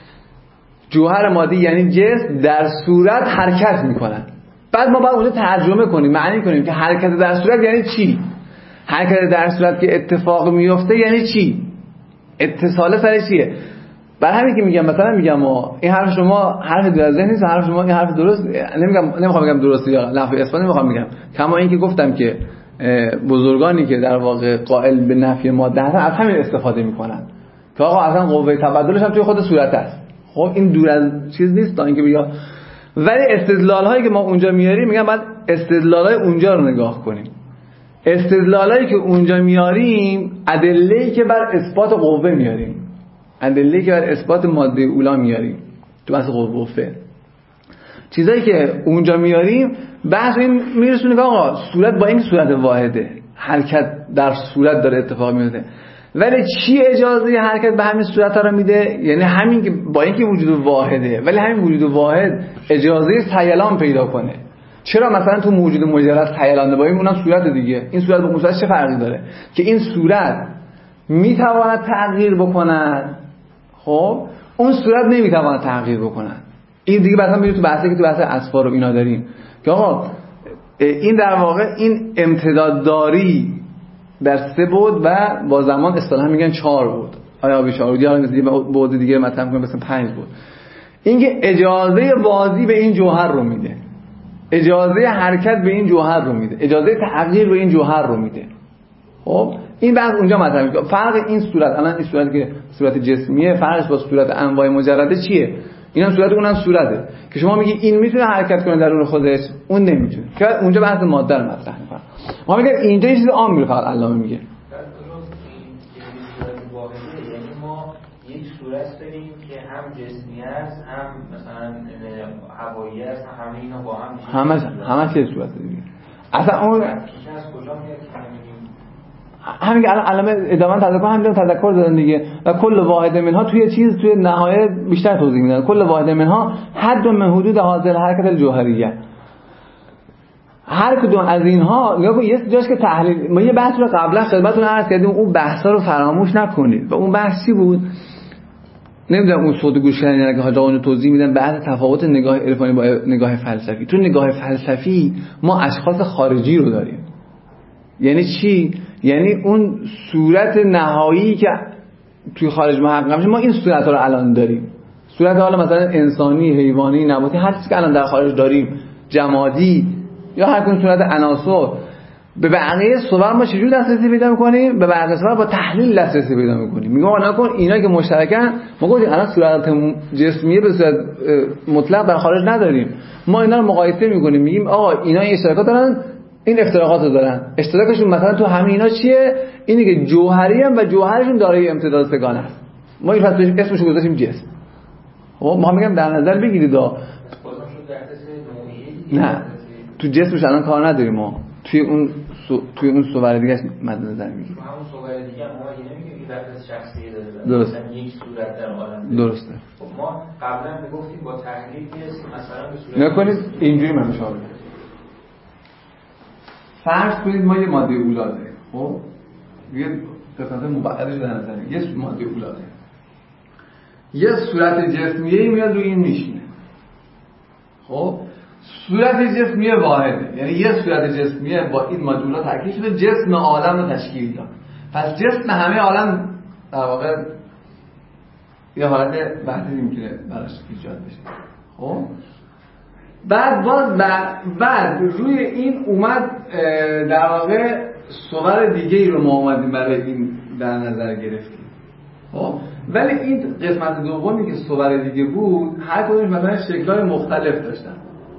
جوهر مادی یعنی جسم در صورت حرکت میکنن. بعد ما باید اونجا ترجمه کنیم، معنی کنیم که حرکت در صورت یعنی چی؟ حرکت در صورت که اتفاق میفته یعنی چی؟ اتصال سر چیه؟ بر همین که میگم مثلا میگم این حرف شما حرف در ذهن نیست، حرف شما این حرف درست نمیگم، نمیخوام بگم درسته یا نفی اثبات نمیخوام بگم. کما اینکه گفتم که بزرگانی که در واقع قائل به نفی ماده هستن از همین استفاده میکنن که آقا اصلا قوه تبدلش هم توی خود صورت است. خب این دور از چیز نیست تا اینکه بگم، ولی استدلال هایی که ما اونجا میاریم میگم بعد استدلال های اونجا رو نگاه کنیم. استدلال هایی که اونجا میاریم ادله‌ای که بر اثبات قوه میاریم، ادله‌ای که بر اثبات ماده اولا میاریم تو بحث قوه و فعل. چیزایی که اونجا میاریم بحث این میرسونه که آقا صورت با این صورت واحده، حرکت در صورت داره اتفاق میفته، ولی چی اجازه حرکت به همین صورت ها رو میده؟ یعنی همین که با اینکه وجود واحده ولی همین وجود واحد اجازه سیلان پیدا کنه. چرا مثلا تو موجود مجرد سیلان داریم، اونم صورت دیگه. این صورت با اون صورت چه فرقی داره؟ که این صورت میتواند تغییر بکنه، خب اون صورت نمیتواند تغییر بکنه. این دیگه مثلا میگه تو بحثی که تو بحث اصفار و اینا داریم که آقا این در واقع این امتداد داری در سه بود و با زمان اصطلاحا میگن چهار بود. آیا به چهار بود یا مثلا بود دیگه مطرح میکنم مثلا پنج بود. این که اجازه بازی به این جوهر رو میده، اجازه حرکت به این جوهر رو میده، اجازه تغییر به این جوهر رو میده. خب این بحث اونجا مطرح میشه. فرق این صورت، الان این صورت که صورت جسمیه، فرقش با صورت انواع مجرده چیه؟ اینم صورت اونم صورته که شما میگی این میتونه حرکت کنه درون خودش، اون نمیتونه. که اونجا بحث ماده رو مطرح میکنه. ما میگم اینجا یه چیز عام میگه، فقط علامه میگه یعنی ما یک صورت داریم که هم جسمی است هم مثلا هوایی است، همه اینا با هم همه همه چه صورت دیگه. اصلا اون از کجا میاد که نمیگیم همین که الان علامه ادامه تذکر همین تذکر دادن دیگه. و کل واحد منها توی چیز توی نهایت بیشتر توضیح میدن. کل واحد منها حد من حدود حاصل حرکت الجوهریه. هر کدوم از اینها نگاه کن یه جاش که تحلیل، ما یه بحث رو قبلا خدمتتون عرض کردیم، اون بحثا رو فراموش نکنید. و اون بحث چی بود؟ نمیدونم اون صوت گوش کردن اگه حاجا اون توضیح میدن بعد تفاوت نگاه عرفانی با نگاه فلسفی. تو نگاه فلسفی ما اشخاص خارجی رو داریم. یعنی چی؟ یعنی اون صورت نهایی که توی خارج محقق میشه، ما این صورت ها رو الان داریم. صورت حالا مثلا انسانی، حیوانی، نباتی، هر چیزی که الان در خارج داریم، جمادی یا هر کدوم صورت عناصر، به بقیه صور ما چجوری دسترسی پیدا می‌کنیم؟ به بقیه صور با تحلیل دسترسی پیدا می‌کنیم. میگم آقا نکن اینا که مشترکن، ما گفتیم الان صورت جسمیه به صورت مطلق در خارج نداریم. ما اینا رو مقایسه می‌کنیم، میگیم آقا اینا این اشتراکات دارن، این افتراقات رو دارن. اشتراکشون مثلا تو همین اینا چیه؟ اینه که جوهری هم و جوهرشون دارای امتداد سگانه است. ما این فصل اسمش رو گذاشتیم جسم. خب ما میگم در نظر بگیرید دا نه تو جسمش الان کار نداریم، ما توی اون سو... توی اون صور دیگه مد نظر میگیریم. همون صور دیگه ما نمیگیم وحدت شخصی داره. درست. مثلا یک صورت در عالم. درسته. خب ما قبلا میگفتیم با تحلیل نیست مثلا به صورت نکنید اینجوری من مثال بزنم. فرض کنید ما یه ماده اولا داریم. خب یه قسمت مبعدش در نظر یه ماده اولا داریم. یه صورت جسمیه میاد روی این میشینه. خب صورت جسمی واحده، یعنی یه صورت جسمی با این ماده ترکیب شده جسم عالم رو تشکیل داد. پس جسم همه عالم در واقع یه حالت وحدتی میتونه براش ایجاد بشه. خب بعد باز بعد روی این اومد در واقع صور دیگه ای رو ما اومدیم برای این در نظر گرفتیم. خب ولی این قسمت دومی که صور دیگه بود هر کدومش مثلا شکل‌های مختلف داشتن.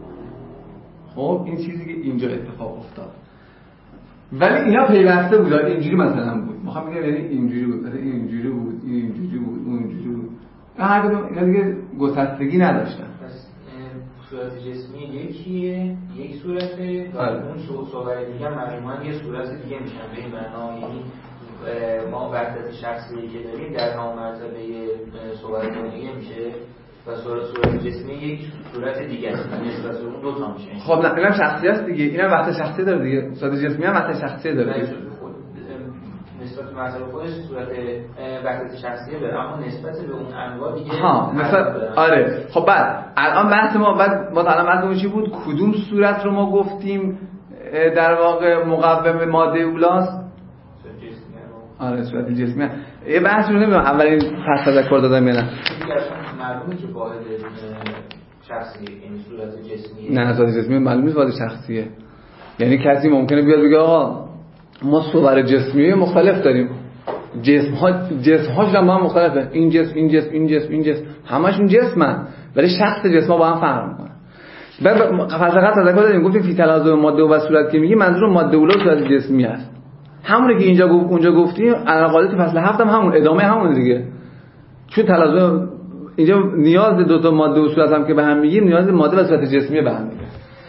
خب این چیزی که اینجا اتفاق افتاد ولی اینا پیوسته بود، اینجوری مثلا بود، میخوام بگم یعنی اینجوری بود، مثلا اینجوری بود، این اینجوری بود، اون اینجوری بود، هر کدوم اینا دیگه گسستگی نداشتن. پس صورت جسمی یکیه، یک صورته و اون صور دیگه هم مجموعاً یه صورت دیگه میشن. به این معنا یعنی ما وحدت شخصی که داریم در هم مرتبه صور دیگه میشه و صورت صورت جسمی یک صورت دیگه است، نسبت به اون دو تا میشه. خب نه اینم شخصی است دیگه، اینم وحدت شخصی داره دیگه، صورت جسمی هم وحدت شخصی داره دیگه. نسبت به مرتبه خودش صورت وحدت شخصی داره اما نسبت به اون انواع دیگه ها مثلا آره. خب بعد الان بحث ما بعد ما الان بحثمون چی بود؟ کدوم صورت رو ما گفتیم در واقع مقوم ماده اولاست؟ آره صورت جسمی. یه بحث رو نمیدونم اولین پس تذکر دادم یا نه. معلومه که واحد شخصی یعنی صورت جسمی. نه صورت جسمی معلومه نیست واحد شخصیه. یعنی کسی ممکنه بیاد بگه آقا ما صور جسمی مختلف داریم. جسم ها جسم هاش هم با هم مختلفه. این جسم این جسم این جسم این جسم همشون جسمن ولی شخص جسم ها با هم فرق میکنن. بعد فقط تذکر دادیم گفتیم فی تلازم ماده و صورت که میگه منظور ماده و صورت جسمی است. همونه که اینجا گفت اونجا گفتیم الان تو فصل هفت هم همون ادامه همون دیگه. چون تلازم اینجا نیاز دو تا ماده و صورت هم که به هم میگیم نیاز ماده و صورت جسمی به هم میگه.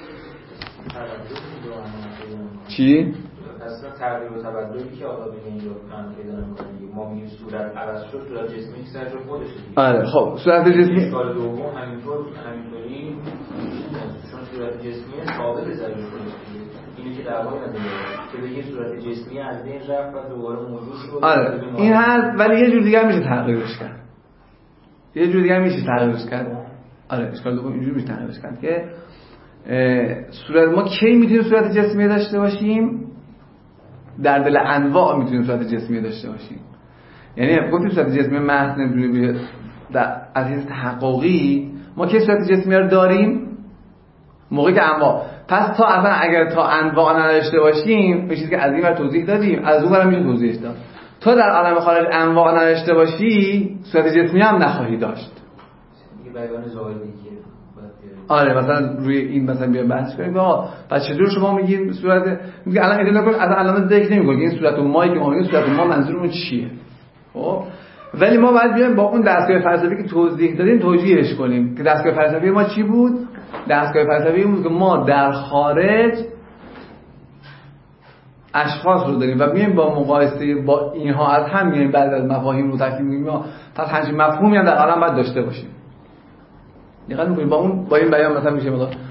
چی؟ اصلا تغییر و تبدلی که آقا میگه اینجا من پیدا نمی‌کنه. ما میگیم صورت عوض شد، صورت جسمی که سر جای خودش دیگه. آره خب صورت جسمی اشکال دوم همینطور همینطوری چون صورت جسمی ثابت در جای خودش دیگه. اینو که دعوایی نداره که بگه صورت جسمی از بین رفت و دوباره موجود شد. آره این هست ولی یه جور دیگه میشه تغییرش کرد. یه جور دیگه میشه تغییرش کرد. آره اشکال دوم اینجوری میشه تغییرش کرد که صورت ما کی میتونیم صورت جسمی داشته باشیم؟ در دل انواع میتونیم صورت جسمی داشته باشیم. یعنی گفتیم صورت جسمی محض نمیتونه در از حیث تحققی ما کی صورت جسمی رو داریم؟ موقعی که انواع. پس تا اصلا اگر تا انواع نداشته باشیم به چیزی که از این ور توضیح دادیم از اون ور میشه توضیحش داد. تا در عالم خارج انواع نداشته باشی صورت جسمی هم نخواهی داشت. دیگه بیان ظاهری که آره مثلا روی این مثلا بیا بحث کنیم آقا پس چطور شما میگین صورت میگه الان اینا نکن از علامت ذکر نمی‌کنید این صورت مایی که ما میگیم صورت ما منظورمون چیه. خب ولی ما باید بیایم با اون دستگاه فلسفی که توضیح دادیم توجیهش کنیم که دستگاه فلسفی ما چی بود؟ دستگاه فلسفی بود که ما در خارج اشخاص رو داریم و میایم با مقایسه با اینها از هم میایم بعد از مفاهیم رو تکمیل می‌کنیم تا همین مفهومی هم در عالم باید داشته باشیم. دقت می‌کنید با اون با این بیان مثلا میشه مقدار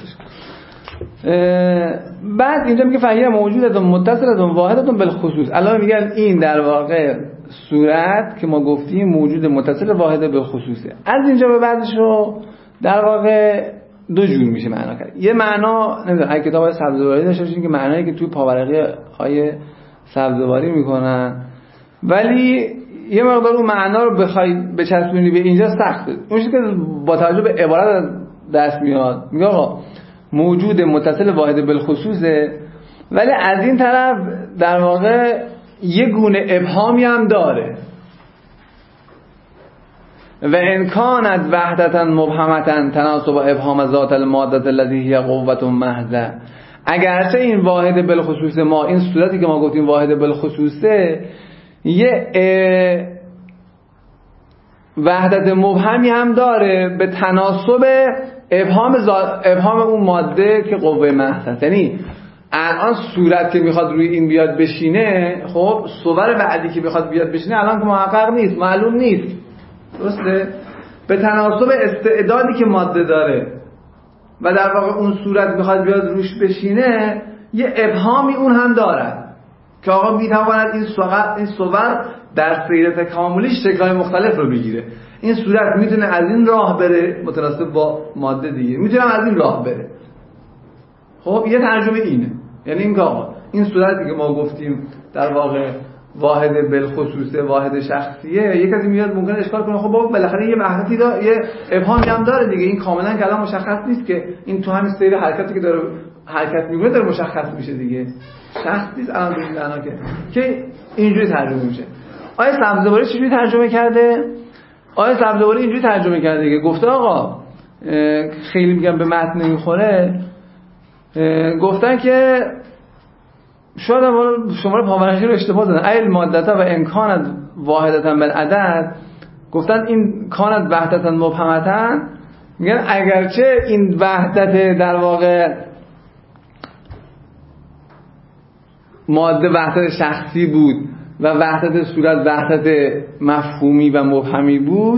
بعد اینجا میگه فهیه موجودتون متصلتون واحدتون بالخصوص. الان میگن این در واقع صورت که ما گفتیم موجود متصل واحد بالخصوصه. از اینجا به بعدش رو در واقع دو جور میشه معنا کرد. یه معنا نمیدونم اگه کتاب سبزواری داشته باشین که معنایی که توی پاورقی های سبزواری میکنن ولی یه مقدار اون معنا رو بخوای بچسبونی به اینجا سخته. اون چیزی که با توجه به عبارت دست میاد میگه آقا موجود متصل واحد بالخصوصه ولی از این طرف در واقع یه گونه ابهامی هم داره و امکانت وحدتا مبهمتا تناسب ابهام ذات الماده التي هي قوه محضه. اگرچه این واحد بالخصوص ما این صورتی که ما گفتیم واحد بالخصوصه یه وحدت مبهمی هم داره به تناسب ابهام زا... ابهام اون ماده که قوه محض است. یعنی الان صورت که میخواد روی این بیاد بشینه، خب صور بعدی که بخواد بیاد بشینه الان که محقق نیست، معلوم نیست، درسته؟ به تناسب استعدادی که ماده داره و در واقع اون صورت میخواد بیاد روش بشینه، یه ابهامی اون هم دارد که آقا میتواند این صور این صور در سیر تکاملیش شکل‌های مختلف رو بگیره. این صورت میتونه از این راه بره متناسب با ماده دیگه، میتونه از این راه بره. خب یه ترجمه اینه، یعنی این که آقا این صورتی که ما گفتیم در واقع واحد بالخصوصه، واحد شخصیه، یک کسی میاد ممکنه اشکال کنه خب بابا بالاخره یه وحدتی داره، یه ابهامی هم داره دیگه، این کاملا کلام مشخص نیست که این تو همین سیر حرکتی که داره حرکت میکنه داره مشخص میشه دیگه، شخص نیست الان این معنا که که اینجوری ترجمه میشه. آیه سبزواری چجوری ترجمه کرده؟ آیه سبزواری اینجوری ترجمه کرده که گفته آقا خیلی میگم به متن نمیخوره، گفتن که شاید شماره پاورقی رو اشتباه دادن، ایل مادتا و امکانت واحدتا بالعدد، گفتن این کانت وحدتا مبهمتا، میگن اگرچه این وحدت در واقع ماده وحدت شخصی بود و وحدت صورت وحدت مفهومی و مبهمی بود.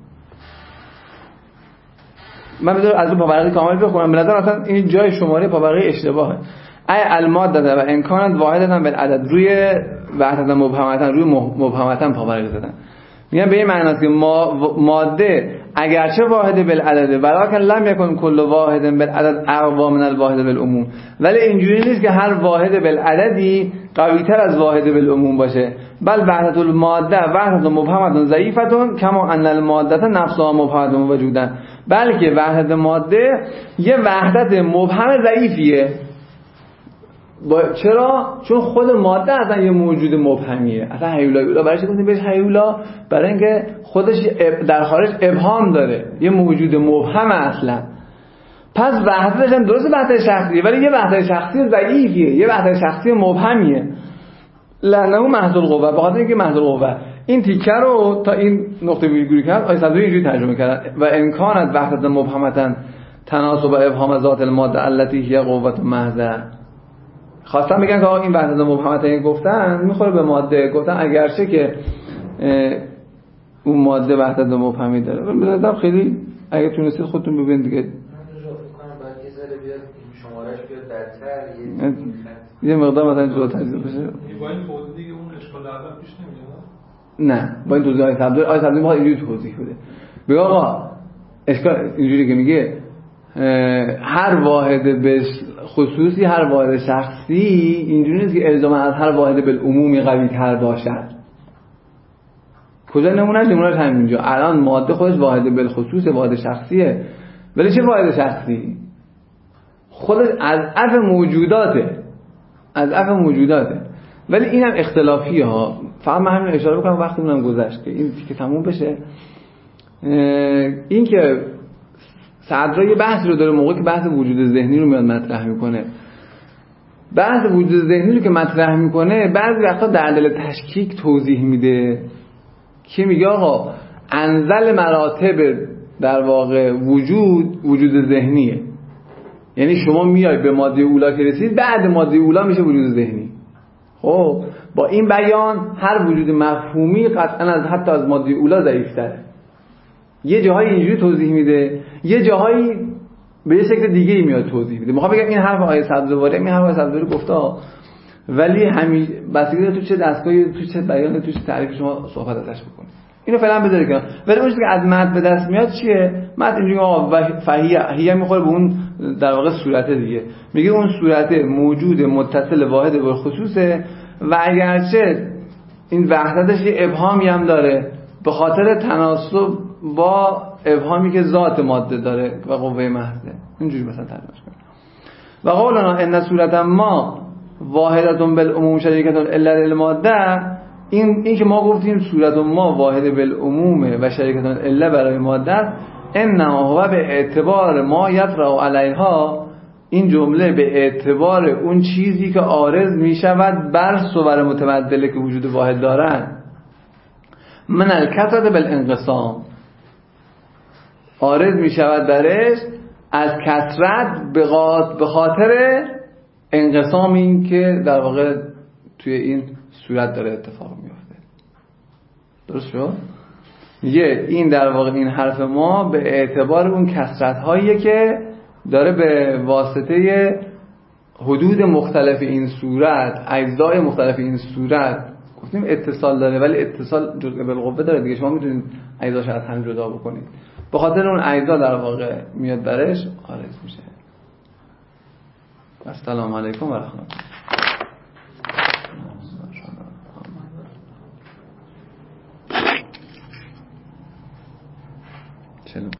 من بدونم از اون پاورقی کامل بخونم، به نظر اصلا این جای شماره پاورقی اشتباهه. ای الماده و امکانت واحدتا بالعدد، روی وحدتا مبهمتا، روی مبهمتا پاورقی زدن. میگن به این معنی است که ماده اگرچه واحد بالعدد ولکن لم یکن کل واحد بالعدد اقوا من الواحد بالعموم، ولی اینجوری نیست که هر واحد بالعددی قوی‌تر از واحد بالعموم باشه، بل وحدت الماده وحدت مبهمه ضعیفه کما ان الماده نفسها مبهمه وجودا، بلکه وحدت ماده یه وحدت مبهم ضعیفیه. با... چرا؟ چون خود ماده اصلا یه موجود مبهمیه، اصلا هیولا برای چی گفتیم بهش هیولا؟ برای اینکه خودش در خارج ابهام داره، یه موجود مبهم اصلا. پس وحدتش هم درست وحدت شخصیه، ولی یه وحدت شخصی ضعیفیه، یه وحدت شخصی مبهمیه. لانه محض القوه، به خاطر اینکه محض القوه. این تیکه رو تا این نقطه ویرگولی کرد آیه صدوی اینجوری ترجمه کرد و امکانت وحدت مبهمتا تناسب ابهام ذات الماده التي هي قوه محضه. خواستم بگن که این وحدت مبهمتا این گفتن میخوره به ماده، گفتن اگرچه که اون ماده وحدت مبهمی داره. به نظرم خیلی اگه تونستید خودتون ببینید دیگه. من تو کنم بعد یه ذره بیاد شمارهش بیاد درتر یه مقدار مثلا جلو تجزیه بشه. با این توضیح دیگه اون اشکال اول پیش نمیاد. نه با این توضیح های سبزوری آیه سبزوری میخواد اینجوری توضیح بده. بگه آقا اشکال اینجوری که میگه هر واحد به خصوصی، هر واحد شخصی اینجوری نیست که الزاما از هر واحد بالعمومی قوی تر باشد. کجا نمونهش؟ نمونهش همینجا. الان ماده خودش واحد بالخصوص، واحد شخصیه، ولی چه واحد شخصی؟ خودش از اف موجوداته، از اف موجوداته، ولی اینم اختلافیه ها. فقط من همین اشاره بکنم وقتی اونم گذشت که این که تموم بشه. این که صدرا یه بحث رو داره موقعی که بحث وجود ذهنی رو میاد مطرح میکنه، بحث وجود ذهنی رو که مطرح میکنه بعضی وقتا در دل تشکیک توضیح میده که میگه آقا انزل مراتب در واقع وجود وجود ذهنیه، یعنی شما میای به ماده اولا که رسید بعد ماده اولا میشه وجود ذهنی. خب با این بیان هر وجود مفهومی قطعا از حتی از ماده اولا ضعیف‌تره. یه جاهایی اینجوری توضیح میده، یه جاهایی به یه شکل دیگه میاد توضیح میده. میخوام بگم این حرف آیه سبزواری، این حرف آیه سبزواری گفته، ولی همین بسیاری تو چه دستگاهی، تو چه بیان، تو چه تعریف شما صحبت ازش بکنید. اینو فعلا بذارید کنار. ولی اون چیزی که از متن به دست میاد چیه؟ متن اینجوری آقا فهیه هیه میخوره به اون در واقع صورت دیگه. میگه اون صورت موجود متصل واحد به خصوصه و اگرچه این وحدتش یه ابهامی هم داره به خاطر تناسب با ابهامی که ذات ماده داره و قوه محضه. اینجوری مثلا ترجمهش کنیم. و قولنا ان صورت ما واحدتون بالعموم شریکتون الا للماده، این این که ما گفتیم صورت ما واحد بالعموم و شریکتون الا برای ماده، انما هو به اعتبار ما یطرأ علیها، این جمله به اعتبار اون چیزی که عارض می شود بر صور متبدله که وجود واحد دارن، من الکثرت بالانقسام، عارض می شود درش از کثرت به خاطر انقسام این که در واقع توی این صورت داره اتفاق میفته. درست شد؟ یه این در واقع این حرف ما به اعتبار اون کثرت هاییه که داره به واسطه حدود مختلف این صورت، اجزای مختلف این صورت، گفتیم اتصال داره ولی اتصال جزء بالقوه داره دیگه، شما میتونید اجزاش از هم جدا بکنید، به خاطر اون اجزا در واقع میاد برش عارض میشه. السلام علیکم و رحمت الله.